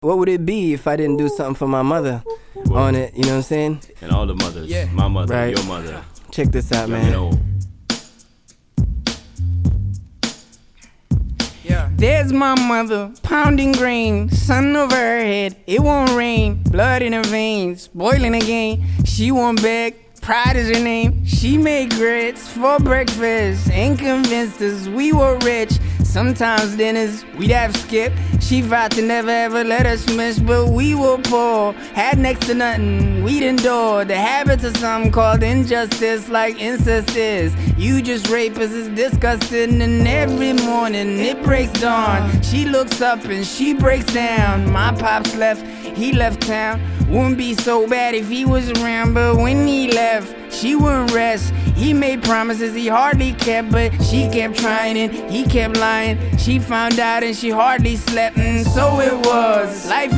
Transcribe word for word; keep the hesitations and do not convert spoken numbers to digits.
what would it be if I didn't do something for my mother well, on it? You know what I'm saying? And all the mothers, yeah. My mother, right. Your mother. Check this out, man. Know. Yeah. There's my mother, pounding grain, sun over her head, it won't rain, blood in her veins, boiling again, she won't beg, pride is her name, she made grits for breakfast, and convinced us we were rich, sometimes dinners we'd have skipped, she vowed to never ever let us miss, but we were poor, had next to nothing, we'd endure the habits of some called injustice, like incest is, you just rape us, it's disgusting, and every morning it breaks dawn, she looks up and she breaks down, my pops left, he left town, wouldn't be so bad if he was around, but when he left, she wouldn't rest, he made promises he hardly kept, but she kept trying and he kept lying, she found out and she hardly slept, and so it was, life